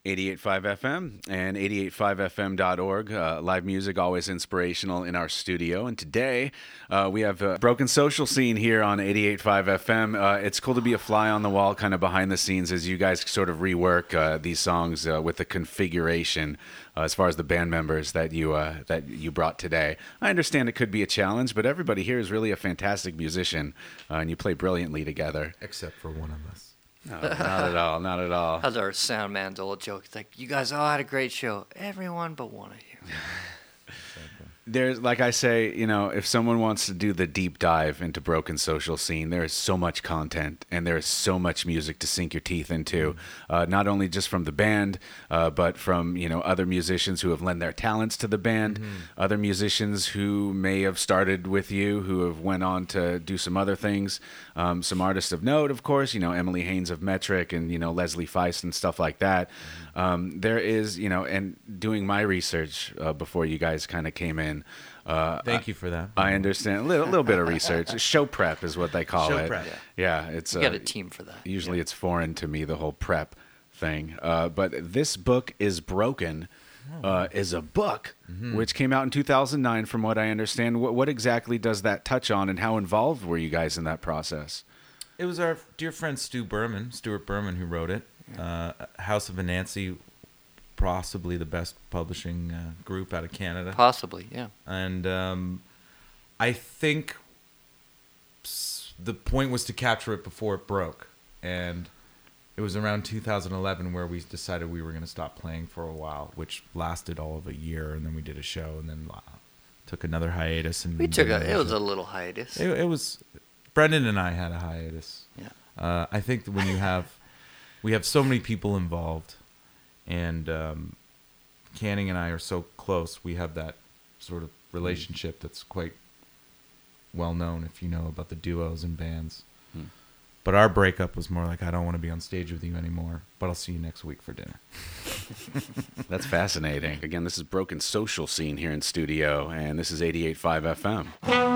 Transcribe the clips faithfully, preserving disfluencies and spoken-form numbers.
eighty-eight point five F M and eighty-eight point five F M dot org. Uh, live music, always inspirational in our studio. And today uh, we have a Broken Social Scene here on eighty-eight point five F M. Uh, it's cool to be a fly on the wall kind of behind the scenes as you guys sort of rework uh, these songs uh, with the configuration uh, as far as the band members that you uh, that you brought today. I understand it could be a challenge, but everybody here is really a fantastic musician uh, and you play brilliantly together. Except for one of us. No, not at all, not at all. How's our sound man's old joke? It's like, you guys all had a great show. Everyone but one of you. There's, like I say, you know, if someone wants to do the deep dive into Broken Social Scene, there is so much content and there is so much music to sink your teeth into, uh, not only just from the band, uh, but from, you know, other musicians who have lent their talents to the band, mm-hmm. other musicians who may have started with you, who have went on to do some other things, um, some artists of note, of course, you know, Emily Haynes of Metric and, you know, Leslie Feist and stuff like that. Mm-hmm. Um, there is, you know, and doing my research uh, before you guys kind of came in, Uh, Thank I, you for that. I understand. A little, little bit of research. Show prep is what they call Show it. prep. Yeah, yeah it's you uh, got a team for that. Usually yeah. it's foreign to me, the whole prep thing. Uh, but this book is Broken uh, is a book mm-hmm. which came out in two thousand nine, from what I understand. What, what exactly does that touch on, and how involved were you guys in that process? It was our dear friend Stu Berman, Stuart Berman, who wrote it. Uh, House of Anansi, possibly the best publishing uh, group out of Canada. Possibly, yeah. And um, I think s- the point was to capture it before it broke. And it was around two thousand eleven where we decided we were going to stop playing for a while, which lasted all of a year. And then we did a show and then uh, took another hiatus. And we took a, it was a little hiatus. It, it was, Brendan and I had a hiatus. Yeah. Uh, I think that when you have, we have so many people involved. And um, Canning and I are so close. We have that sort of relationship that's quite well known if you know about the duos and bands. Hmm. But our breakup was more like, I don't want to be on stage with you anymore, but I'll see you next week for dinner. That's fascinating. Again, this is Broken Social Scene here in studio, and this is eighty-eight point five F M.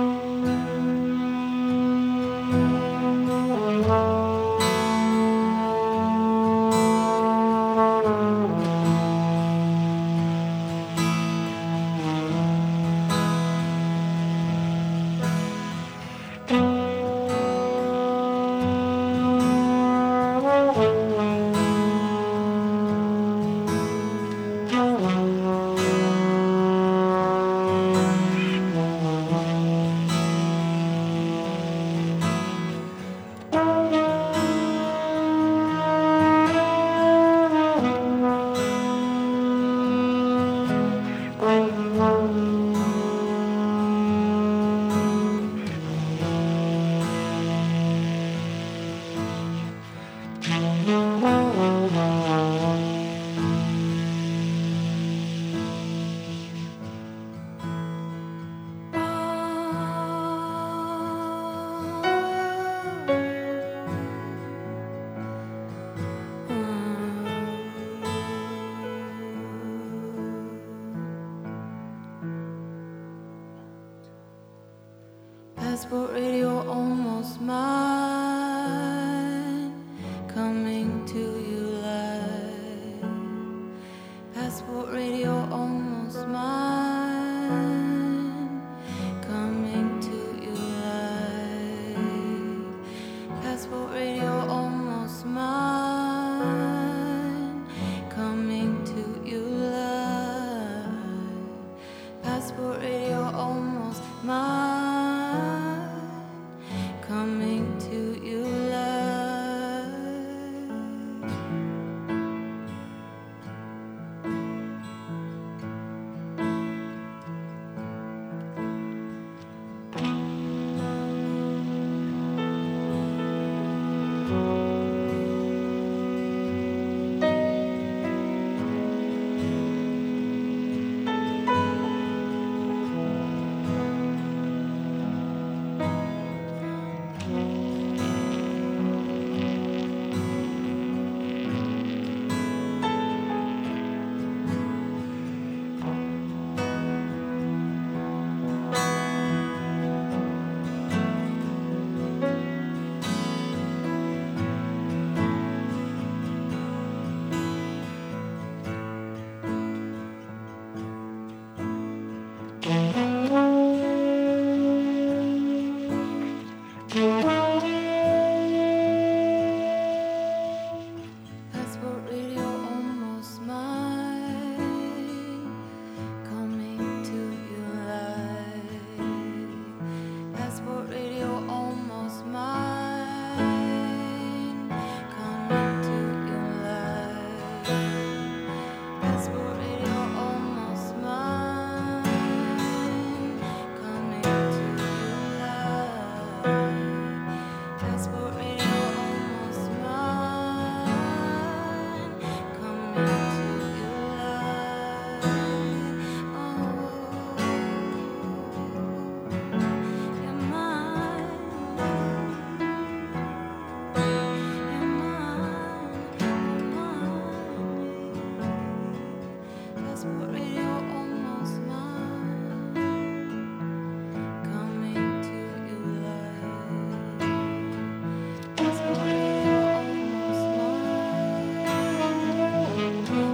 Passport radio almost mine, coming to you live. Passport radio almost mine, coming to you live. Passport radio almost mine, coming to you live. Passport radio almost mine. Passport radio almost mine. Coming to you live. Passport radio almost mine. Coming to you live. Oh, you're mine. You're mine. Passport radio almost mine. Coming to you live. Passport radio almost mine. Coming to you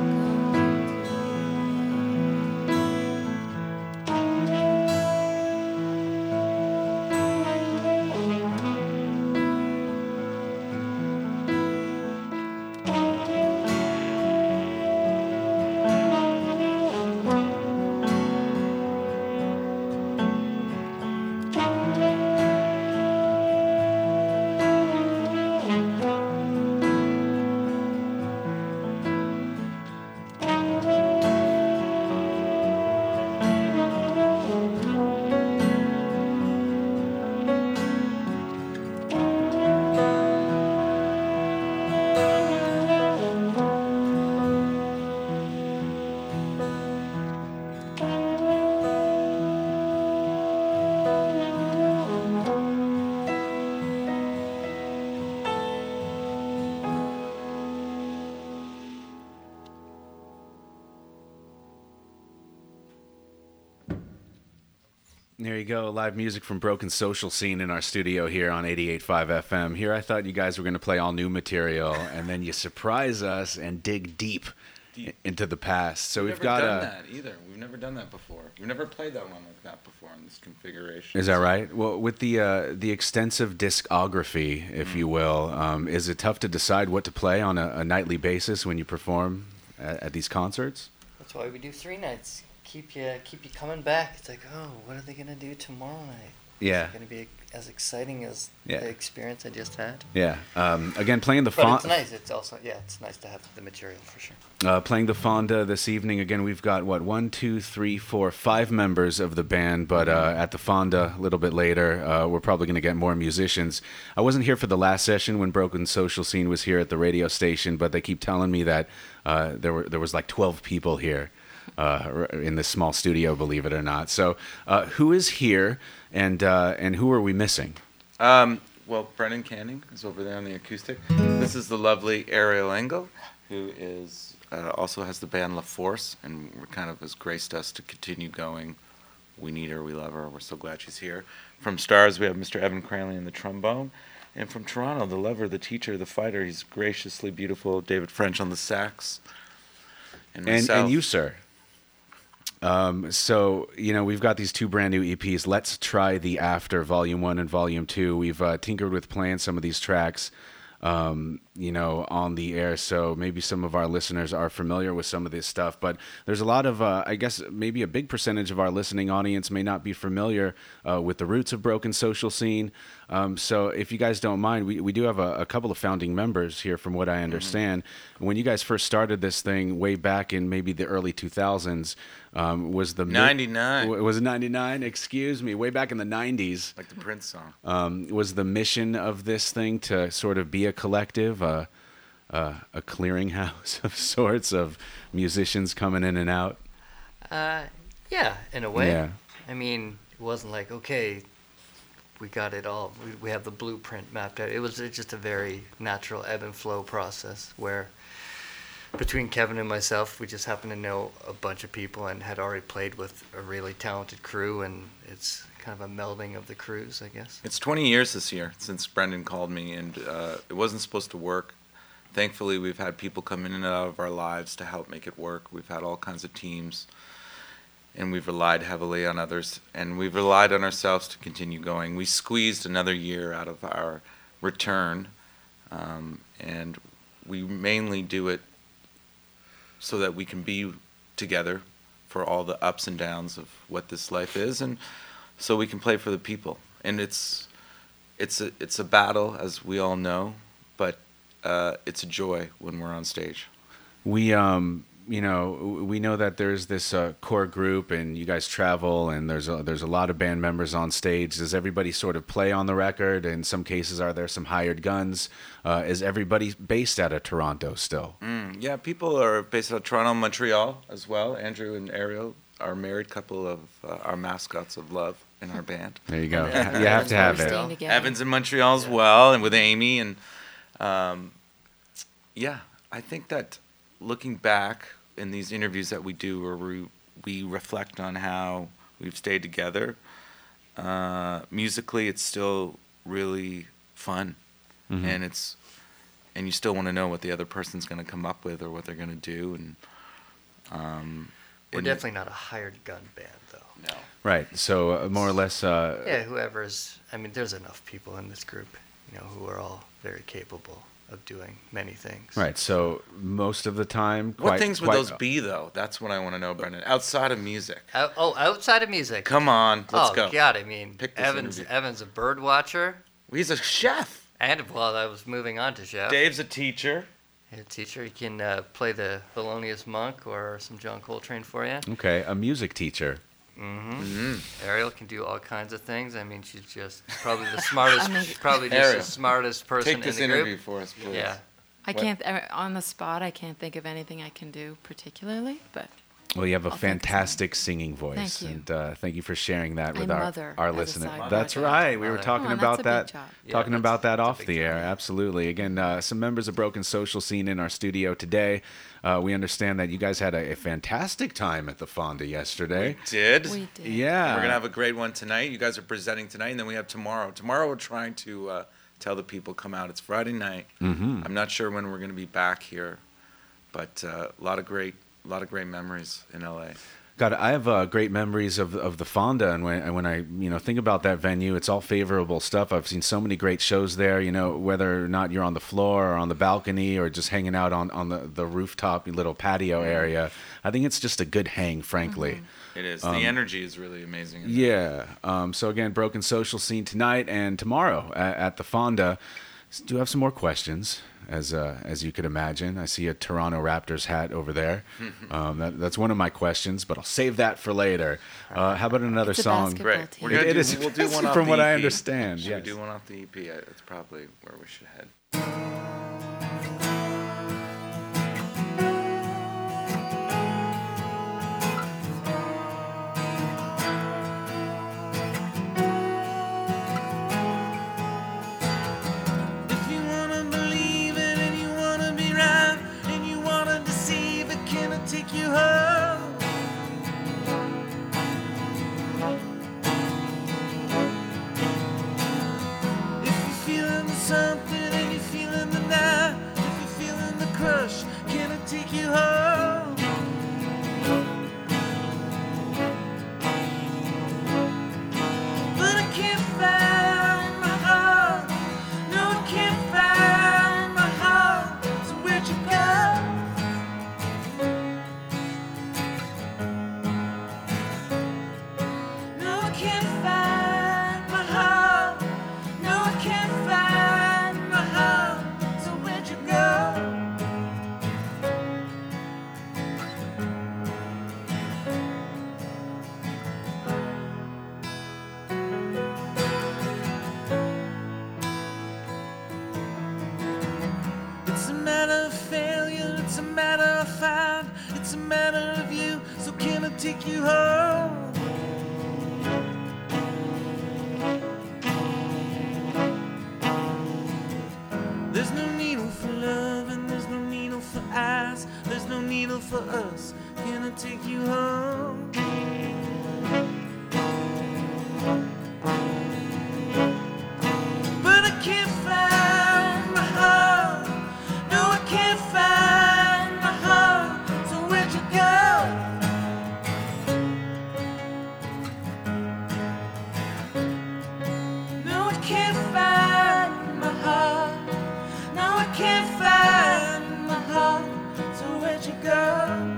There you go, live music from Broken Social Scene in our studio here on eighty-eight point five F M. Here I thought you guys were going to play all new material, and then you surprise us and dig deep, Deep. into the past. So We've, we've never got done a... that either. We've never done that before. We've never played that one like that before in this configuration. Is that right? Well, with the uh, the extensive discography, if you will, um, is it tough to decide what to play on a, a nightly basis when you perform at, at these concerts? That's why we do three nights. Keep you keep you coming back. It's like, oh, what are they gonna do tomorrow night? Yeah. Is it gonna be as exciting as Yeah. the experience I just had? Yeah. Um, again, playing the But font. it's nice. It's also yeah, it's nice to have the material for sure. Uh, playing the Fonda this evening. Again, we've got, what, one, two, three, four, five members of the band, but uh, at the Fonda a little bit later, uh, we're probably going to get more musicians. I wasn't here for the last session when Broken Social Scene was here at the radio station, but they keep telling me that uh, there were there was like twelve people here uh, in this small studio, believe it or not. So uh, who is here, and uh, and who are we missing? Um, well, Brendan Canning is over there on the acoustic. This is the lovely Ariel Engel, who is uh, also has the band La Force, and we're kind of has graced us to continue going. We need her, we love her, we're so glad she's here. From Stars, we have Mister Evan Cranley on the trombone. And from Toronto, the lover, the teacher, the fighter, he's graciously beautiful, David French on the sax. And And, myself. and you, sir. Um, so, you know, we've got these two brand new E Ps. Let's Try the After, Volume one and Volume two. We've uh, tinkered with playing some of these tracks, um, you know, on the air. So maybe some of our listeners are familiar with some of this stuff. But there's a lot of, uh, I guess, maybe a big percentage of our listening audience may not be familiar uh, with the roots of Broken Social Scene. Um, so if you guys don't mind, we, we do have a, a couple of founding members here from what I understand. Mm-hmm. When you guys first started this thing way back in maybe the early two thousands, um, was the... ninety-nine. Mi- was it ninety-nine? Excuse me. Way back in the nineties. Like the Prince song. Um, was the mission of this thing to sort of be a collective, uh, uh, a clearinghouse of sorts of musicians coming in and out? Uh, yeah, in a way. Yeah. I mean, it wasn't like, okay, we got it all. We, we have the blueprint mapped out. It was just a very natural ebb and flow process where between Kevin and myself, we just happened to know a bunch of people and had already played with a really talented crew, and it's kind of a melding of the crews, I guess. It's twenty years this year since Brendan called me, and uh, it wasn't supposed to work. Thankfully, we've had people come in and out of our lives to help make it work. We've had all kinds of teams, and we've relied heavily on others, and we've relied on ourselves to continue going. We squeezed another year out of our return, um, and we mainly do it so that we can be together for all the ups and downs of what this life is, and so we can play for the people. And it's it's a it's a battle, as we all know, but uh, it's a joy when we're on stage. We, um, you know, we know that there's this uh, core group, and you guys travel, and there's a, there's a lot of band members on stage. Does everybody sort of play on the record? In some cases, are there some hired guns? Uh, is everybody based out of Toronto still? Mm, yeah, people are based out of Toronto, Montreal as well. Andrew and Ariel are a married couple of uh, our mascots of love in our band. There you go. Yeah. You have to have We're it. staying together. Evans in Montreal as well, and with Amy. And um, yeah, I think that looking back in these interviews that we do, where we, we reflect on how we've stayed together, uh, musically it's still really fun. Mhm. And it's and you still want to know what the other person's going to come up with or what they're going to do. And um, We're and- definitely not a hired gun band, though. no. Right. So uh, more or less. Uh, Yeah, whoever's. I mean, there's enough people in this group, you know, who are all very capable of doing many things. Right. So most of the time. What quite- things would quite- those be, though? That's what I want to know, Brendan. Outside of music. Out, oh, outside of music. Come on, let's oh, go. God, I mean, Pick this Evan's interview. Evan's a bird watcher, He's a chef. and well, I was moving on to chef. Dave's a teacher. A teacher, he can uh, play the Thelonious Monk or some John Coltrane for you. Okay, a music teacher. hmm Mm-hmm. Ariel can do all kinds of things. I mean, she's just probably the smartest, I mean- probably just Ariel, the smartest person Take this in the interview group. for us, please. Yeah. I What- can't uh, on the spot. I can't think of anything I can do particularly, but Well, you have a I'll think of fantastic singing voice, Thank you. and uh, thank you for sharing that I'm with our mother our as a listener. side That's project. right. We were Mother. talking Oh, and about that's a that, big job. Yeah, talking that's- about that that's a off big the air. job. Absolutely. Again, uh, some members of Broken Social Scene in our studio today. Uh, we understand that you guys had a, a fantastic time at the Fonda yesterday. Did. we did. Yeah, We're gonna have a great one tonight. You guys are presenting tonight, and then we have tomorrow. Tomorrow we're trying to uh, tell the people come out. It's Friday night. Mhm. I'm not sure when we're gonna be back here, but uh, a lot of great, a lot of great memories in L A. God, I have uh, great memories of of the Fonda, and when and when I you know think about that venue, it's all favorable stuff. I've seen so many great shows there. You know, whether or not you're on the floor or on the balcony or just hanging out on on the the rooftop little patio area, I think it's just a good hang, frankly. It is. Um, the energy is really amazing. in Yeah. there. Um, so again, Broken Social Scene tonight and tomorrow at, at the Fonda. S- Do have some more questions, as uh, as you could imagine. I see a Toronto Raptors hat over there. Um, that, that's one of my questions, but I'll save that for later. Uh, how about another It's a song? basketball Great. team. We're gonna It do. is- We'll do one off from the what E P. I understand, Should yes. we do one off the E P? It's probably where we should head. If you wanna believe it and you wanna be right and you wanna deceive it, can I take you home? If you're feeling something and you're feeling the night, if you're feeling the crush, can I take you home? But I can't find my heart. No, I can't find my heart. So where'd you go? No, I can't find my heart. No, I can't find my heart. So where'd you go? It's a matter of failure, it's a matter of fine, it's a matter of you, so can I take you home? There's no needle for love and there's no needle for eyes, there's no needle for us, can I take you home? But I can't find my heart. No, I can't find my heart. So where'd you go? No, I can't find my heart. No, I can't find my heart. So where'd you go?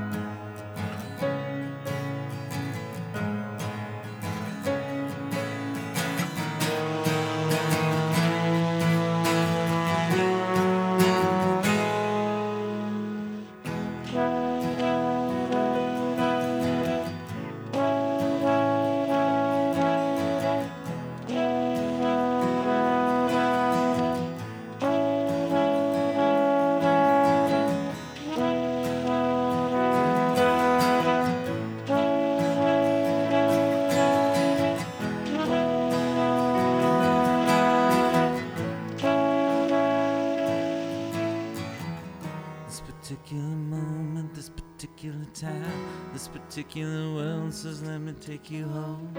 particular time, this particular world says let me take you home.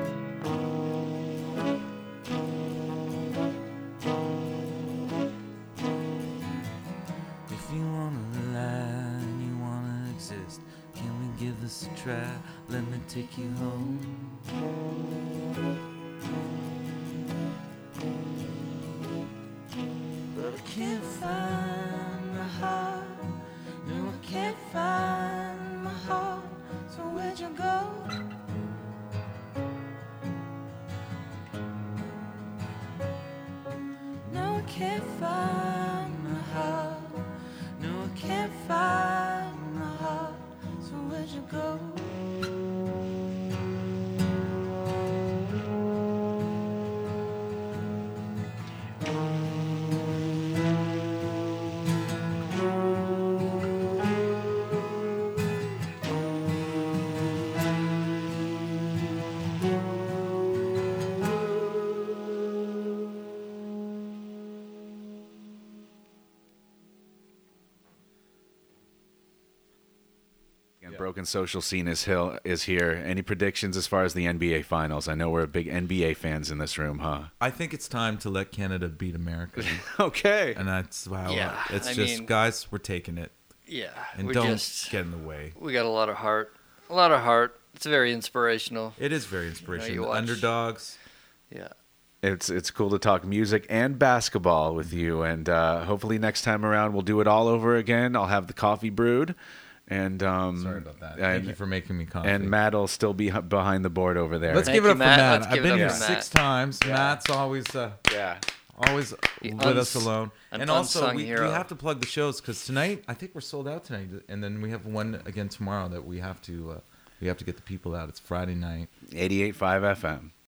If you wanna lie and you wanna exist, can we give this a try? Let me take you home. But I can't find my heart. No, I can't find my heart. So where'd you go? No, I can't find my heart. No, I can't find my heart. So where'd you go? And Broken Social Scene is hill is here. Any predictions as far as the N B A Finals? I know we're big N B A fans in this room, huh? I think it's time to let Canada beat America. Okay. And that's how Yeah, it's I just, mean- guys, we're taking it. Yeah, And we're don't just get in the way. we got a lot of heart, a lot of heart. It's very inspirational. It is very inspirational. you The watch- underdogs. Yeah. It's it's cool to talk music and basketball with you, and uh, hopefully next time around we'll do it all over again. I'll have the coffee brewed, and um, Sorry about that. And, Thank you for making me coffee. and Matt will still be h- behind the board over there. Let's Thank give it you, up Matt. for Matt. Let's I've give it been up here for six Matt. times. Yeah. Matt's always uh, yeah. always The with us uns- alone. an And also, unsung we, we hero. have to plug the shows because tonight I think we're sold out tonight, and then we have one again tomorrow that we have to uh, we have to get the people out. It's Friday night. eighty-eight point five F M.